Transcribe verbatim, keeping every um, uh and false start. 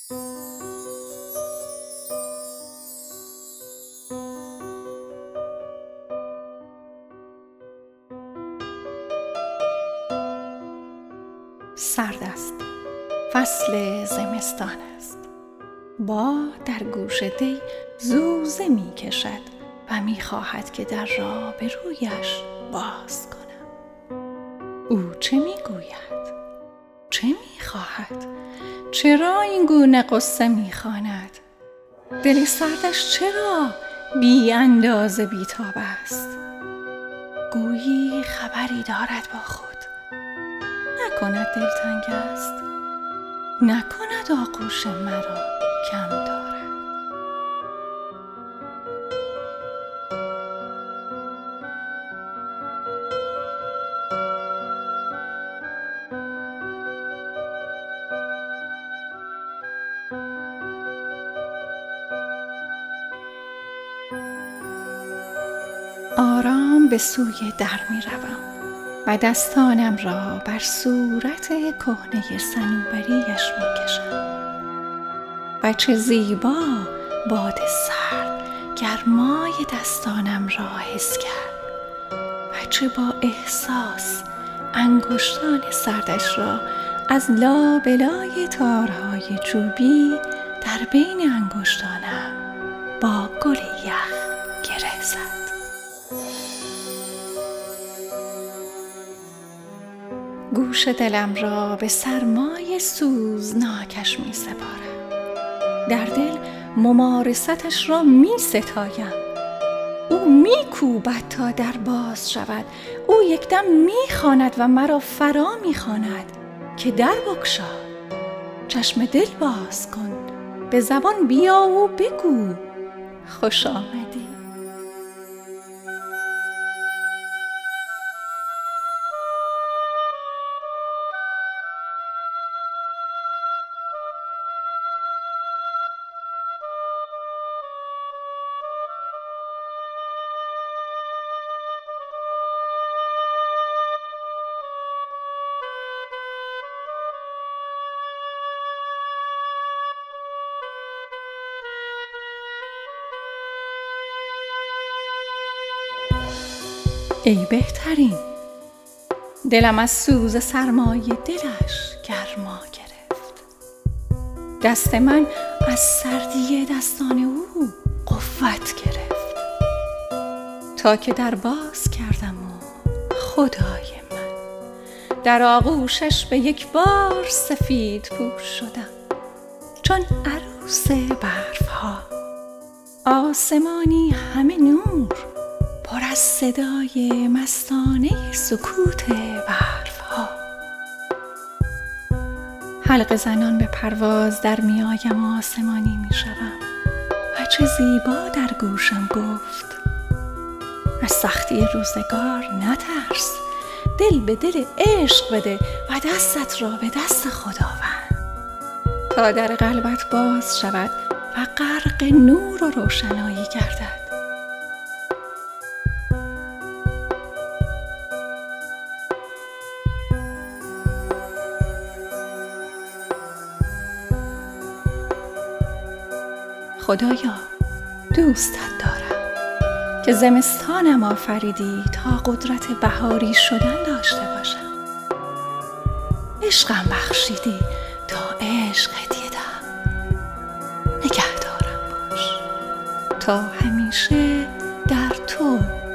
سرد است، فصل زمستان است. باد در گوش دی زوزه می کشد و می خواهد که در را به رویش باز کنم. او چه می گوید؟ چه می خواهد؟ چرا این گونه قصه می خواند؟ دل سردش چرا بی اندازه بی تاب است؟ گویی خبری دارد با خود. نکند دلتنگ است، نکند آغوش مرا کم دارد. آرام به سوی در می روم و دستانم را بر صورت کهنه صنوبریش می کشم. و چه زیبا باد سرد گرمای دستانم را حس کرد و چه با احساس انگشتان سردش را از لابلای تارهای چوبی در بین انگشتانم با گل یخ گره زد. گوش دلم را به سرمای سوزناکش می سپارم. در دل ممارستش را می ستایم. او می کوبد تا در باز شود. او یکدم می خواند و مرا فرا می خواند که در بگشا، چشم دل باز کن، به زبان بیا و بگو خوش آمدی. ای بهترین، دلم از سوز سرمای دلش گرما گرفت. دست من از سردی دستان او قوت گرفت تا که در باز کردم و خدای من در آغوشش به یک بار سفید پوش شدم چون عروس برف ها. آسمانی همه نور، پر از صدای مستانه سکوت برف ها. حلقه زنان به پرواز در میایم آسمانی می شوم و چه زیبا در گوشم گفت از سختی روزگار نترس، دل به دل عشق بده و دستت را به دست خداوند تا در قلبت باز شود و غرق نور و روشنایی گردد. خدایا دوستت دارم که زمستانم آفریدی تا قدرت بهاری شدن داشته باشم. عشقم بخشیدی تا عشق هدیه دهم. نگهدارم باش تا همیشه در تو